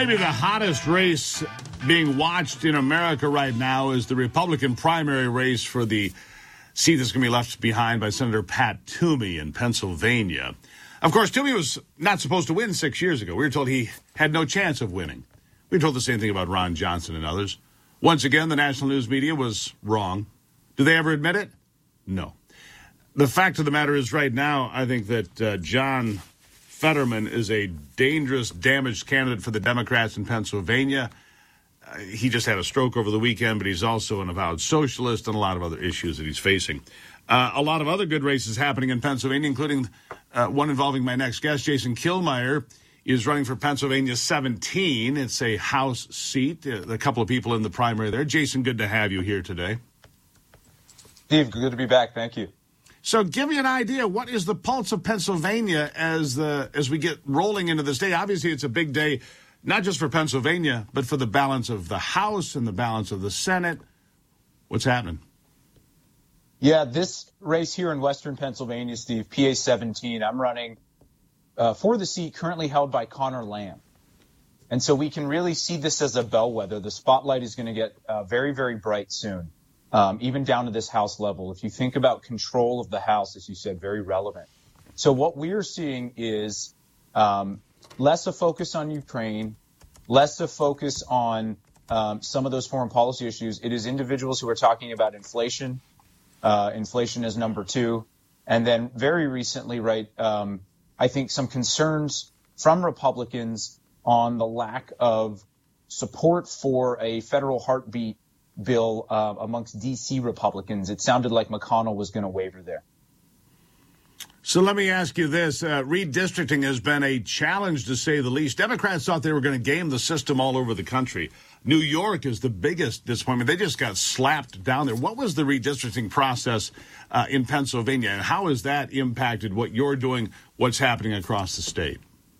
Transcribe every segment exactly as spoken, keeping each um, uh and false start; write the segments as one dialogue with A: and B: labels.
A: maybe the hottest race being watched in America right now is the Republican primary race for the seat that's going to be left behind by Senator Pat Toomey in Pennsylvania. Of course, Toomey was not supposed to win six years ago. We were told he had no chance of winning. We were told the same thing about Ron Johnson and others. Once again, the national news media was wrong. Do they ever admit it? No. The fact of the matter is right now, I think that uh, John Fetterman is a dangerous, damaged candidate for the Democrats in Pennsylvania. Uh, he just had a stroke over the weekend, but he's also an avowed socialist and a lot of other issues that he's facing. Uh, a lot of other good races happening in Pennsylvania, including uh, one involving my next guest, Jason Killmeyer, is running for Pennsylvania seventeen. It's a House seat. Uh, a couple of people in the primary there. Jason, good to have you here today.
B: Steve, good to be back. Thank you.
A: So give me an idea. What is the pulse of Pennsylvania as the as we get rolling into this day? Obviously, it's a big day, not just for Pennsylvania, but for the balance of the House and the balance of the Senate. What's happening?
B: Yeah, this race here in Western Pennsylvania, Steve, P A seventeen, I'm running uh, for the seat currently held by Connor Lamb. And so we can really see this as a bellwether. The spotlight is going to get uh, very, very bright soon. Um, even down to this House level. If you think about control of the House, as you said, very relevant. So what we're seeing is um, less a focus on Ukraine, less a focus on um, some of those foreign policy issues. It is individuals who are talking about inflation. Uh, inflation is number two. And then very recently, right, um, I think some concerns from Republicans on the lack of support for a federal heartbeat bill uh, amongst D C Republicans. It sounded like McConnell was going to waver there.
A: So let me ask you this. Uh, redistricting has been a challenge, to say the least. Democrats thought they were going to game the system all over the country. New York is the biggest disappointment. They just got slapped down there. What was the redistricting process uh, in Pennsylvania, and how has that impacted what you're doing, what's happening across the state?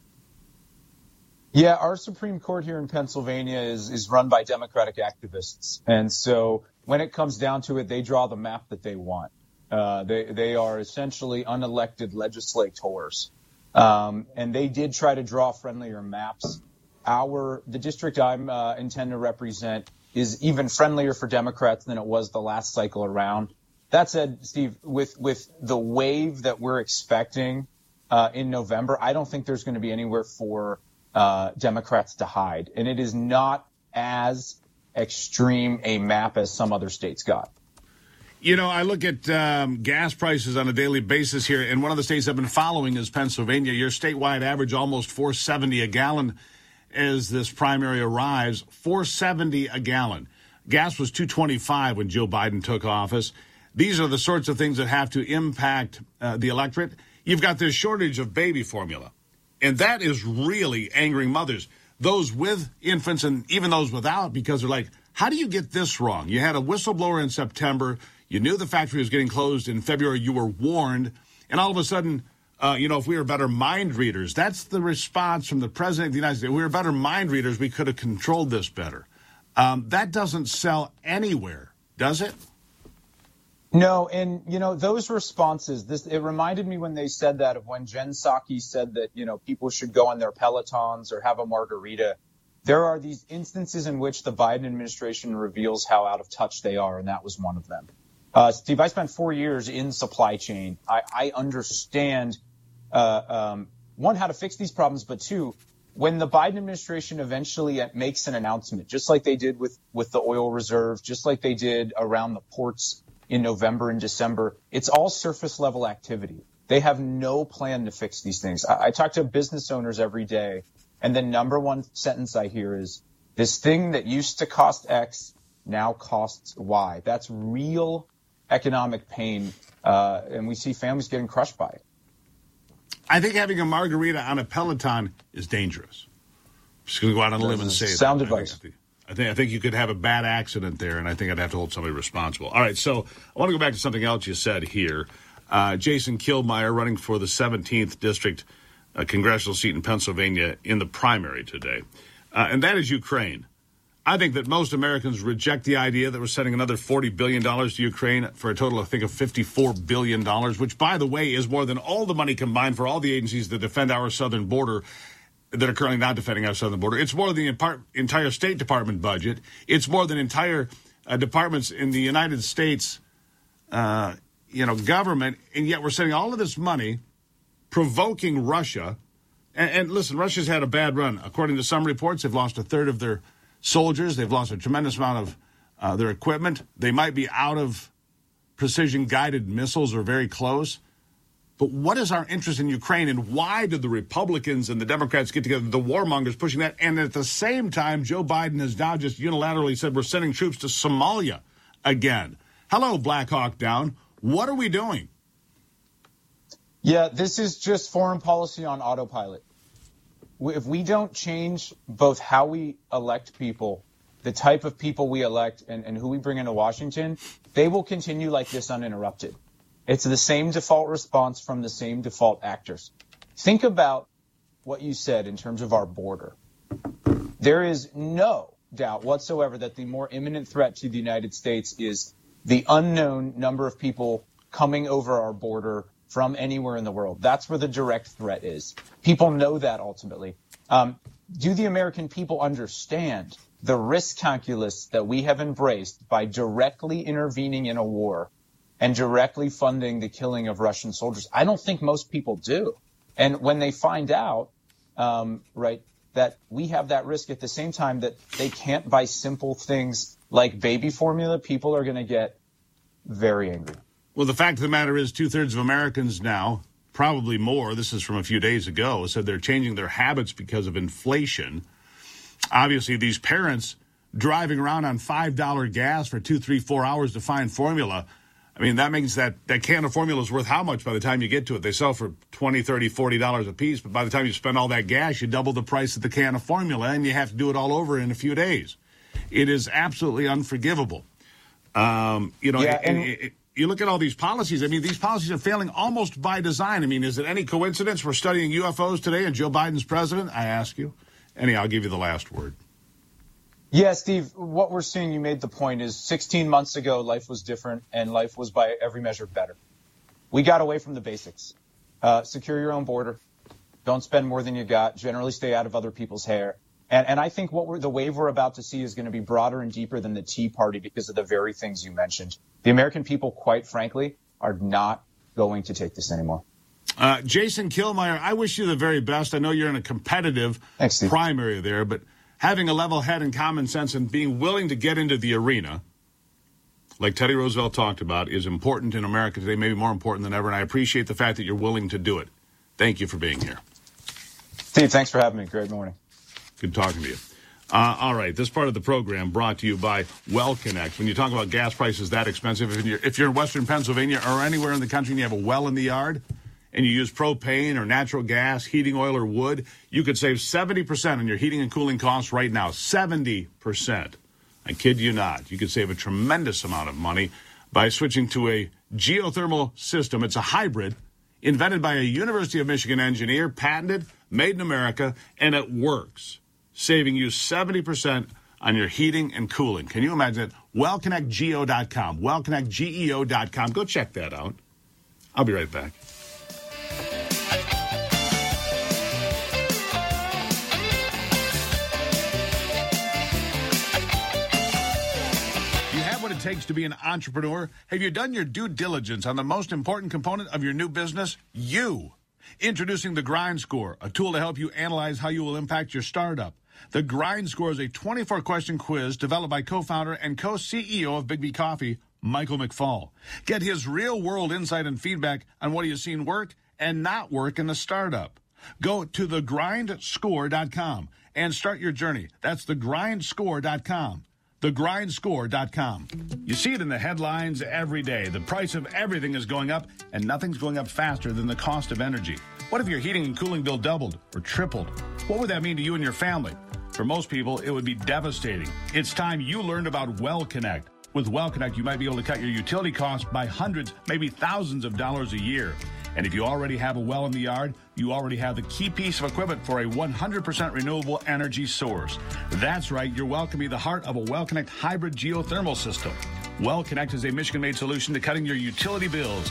B: Yeah, our Supreme Court here in Pennsylvania is, is run by Democratic activists. And so when it comes down to it, they draw the map that they want. Uh, they, they are essentially unelected legislators. Um, and they did try to draw friendlier maps. Our, the district I'm uh, intend to represent is even friendlier for Democrats than it was the last cycle around. That said, Steve, with, with the wave that we're expecting uh, in November, I don't think there's going to be anywhere for Uh, Democrats to hide. And it is not as extreme a map as some other states got.
A: You know, I look at um, gas prices on a daily basis here, and one of the states I've been following is Pennsylvania. Your statewide average almost four seventy a gallon as this primary arrives. four seventy a gallon. Gas was two twenty-five when Joe Biden took office. These are the sorts of things that have to impact uh, the electorate. You've got this shortage of baby formula. And that is really angering mothers, those with infants and even those without, because they're like, how do you get this wrong? You had a whistleblower in September. You knew the factory was getting closed in February. You were warned. And all of a sudden, uh, you know, if we were better mind readers, that's the response from the president of the United States. If we were better mind readers, we could have controlled this better. Um, that doesn't sell anywhere, does it?
B: No, and, you know, those responses, this it reminded me when they said that of when Jen Psaki said that, you know, people should go on their Pelotons or have a margarita. There are these instances in which the Biden administration reveals how out of touch they are, and that was one of them. Uh, Steve, I spent four years in supply chain. I, I understand, uh, um, one, how to fix these problems, but two, when the Biden administration eventually makes an announcement, just like they did with, with the oil reserve, just like they did around the ports in November and December, it's all surface level activity. They have no plan to fix these things. I, I talk to business owners every day, and the number one sentence I hear is, this thing that used to cost X now costs Y. That's real economic pain, uh, and we see families getting crushed by it.
A: I think having a margarita on a Peloton is dangerous. I'm just going to go out on a limb and say that.
B: Sound advice.
A: I think I think you could have a bad accident there, and I think I'd have to hold somebody responsible. All right, so I want to go back to something else you said here. Uh, Jason Killmeyer running for the seventeenth District uh, congressional seat in Pennsylvania in the primary today, uh, and that is Ukraine. I think that most Americans reject the idea that we're sending another forty billion dollars to Ukraine for a total, I think, of fifty-four billion dollars, which, by the way, is more than all the money combined for all the agencies that defend our southern border. that are currently not defending our southern border. It's more than the entire State Department budget. It's more than entire uh, departments in the United States, uh, you know, government. And yet we're sending all of this money, provoking Russia. And, and listen, Russia's had a bad run. According to some reports, they've lost a third of their soldiers. They've lost a tremendous amount of uh, their equipment. They might be out of precision-guided missiles or very close. But what is our interest in Ukraine, and why did the Republicans and the Democrats get together, the warmongers pushing that? And at the same time, Joe Biden has now just unilaterally said we're sending troops to Somalia again. Hello, Black Hawk Down. What are we doing?
B: Yeah, this is just foreign policy on autopilot. If we don't change both how we elect people, the type of people we elect, and, and who we bring into Washington, they will continue like this uninterrupted. It's the same default response from the same default actors. Think about what you said in terms of our border. There is no doubt whatsoever that the more imminent threat to the United States is the unknown number of people coming over our border from anywhere in the world. That's where the direct threat is. People know that ultimately. Um, do the American people understand the risk calculus that we have embraced by directly intervening in a war and directly funding the killing of Russian soldiers? I don't think most people do. And when they find out, um, right, that we have that risk at the same time that they can't buy simple things like baby formula, people are going to get very angry.
A: Well, the fact of the matter is two-thirds of Americans now, probably more, this is from a few days ago, said they're changing their habits because of inflation. Obviously, these parents driving around on five dollar gas for two, three, four hours to find formula, I mean, that means that that can of formula is worth how much by the time you get to it? They sell for twenty, thirty, forty dollars a piece, but by the time you spend all that gas, you double the price of the can of formula, and you have to do it all over in a few days. It is absolutely unforgivable. Um, you know,
B: yeah, and-
A: it, it, you look at all these policies. I mean, these policies are failing almost by design. I mean, is it any coincidence we're studying U F Os today and Joe Biden's president? I ask you. Anyhow, I'll give you the last word.
B: Yeah, Steve, what we're seeing, you made the point, is sixteen months ago, life was different and life was by every measure better. We got away from the basics. Uh, secure your own border. Don't spend more than you got. Generally stay out of other people's hair. And, and I think what we're, the wave we're about to see is going to be broader and deeper than the Tea Party because of the very things you mentioned. The American people, quite frankly, are not going to take this anymore.
A: Uh, Jason Killmeyer, I wish you the very best. I know you're in a competitive
B: Thanks, Steve.
A: primary there, but having a level head and common sense and being willing to get into the arena, like Teddy Roosevelt talked about, is important in America today, maybe more important than ever, and I appreciate the fact that you're willing to do it. Thank you for being here.
B: Steve, thanks for having me. Great morning.
A: Good talking to you. Uh, all right, this part of the program brought to you by WellConnect. When you talk about gas prices that expensive, if you're, if you're in western Pennsylvania or anywhere in the country and you have a well in the yard and you use propane or natural gas, heating oil or wood, you could save seventy percent on your heating and cooling costs right now. seventy percent. I kid you not. You could save a tremendous amount of money by switching to a geothermal system. It's a hybrid invented by a University of Michigan engineer, patented, made in America, and it works, saving you seventy percent on your heating and cooling. Can you imagine it? well connect geo dot com. well connect geo dot com. Go check that out. I'll be right back. You have what it takes to be an entrepreneur? Have you done your due diligence on the most important component of your new business? You. Introducing the Grind Score, a tool to help you analyze how you will impact your startup. The Grind Score is a twenty-four question quiz developed by co-founder and co-C E O of Big B Coffee, Michael McFall. Get his real-world insight and feedback on what he has seen work and not work in the startup. Go to the grind score dot com and start your journey. That's the grind score dot com. the grind score dot com. You see it in the headlines every day. The price of everything is going up, and nothing's going up faster than the cost of energy. What if your heating and cooling bill doubled or tripled? What would that mean to you and your family? For most people, it would be devastating. It's time you learned about WellConnect. With WellConnect, you might be able to cut your utility costs by hundreds, maybe thousands of dollars a year. And if you already have a well in the yard, you already have the key piece of equipment for a one hundred percent renewable energy source. That's right, your well can be the heart of a WellConnect hybrid geothermal system. WellConnect is a Michigan-made solution to cutting your utility bills.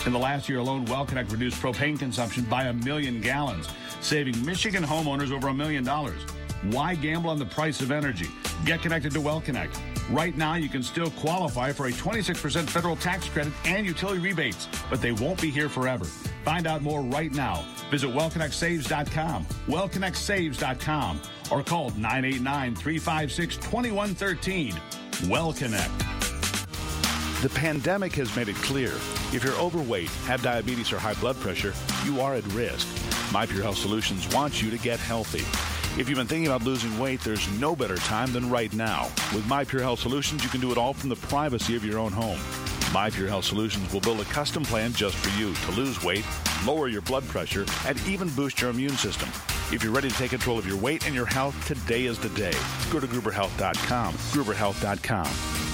A: In the last year alone, WellConnect reduced propane consumption by a million gallons, saving Michigan homeowners over a million dollars. Why gamble on the price of energy? Get connected to WellConnect. Right now, you can still qualify for a twenty-six percent federal tax credit and utility rebates, but they won't be here forever. Find out more right now. Visit well connect saves dot com, well connect saves dot com, or call nine eight nine, three five six, two one one three. WellConnect.
C: The pandemic has made it clear, if you're overweight, have diabetes or high blood pressure, you are at risk. My Pure Health Solutions wants you to get healthy. If you've been thinking about losing weight, there's no better time than right now. With My Pure Health Solutions, you can do it all from the privacy of your own home. My Pure Health Solutions will build a custom plan just for you to lose weight, lower your blood pressure, and even boost your immune system. If you're ready to take control of your weight and your health, today is the day. Go to Gruber Health dot com. Gruber Health dot com.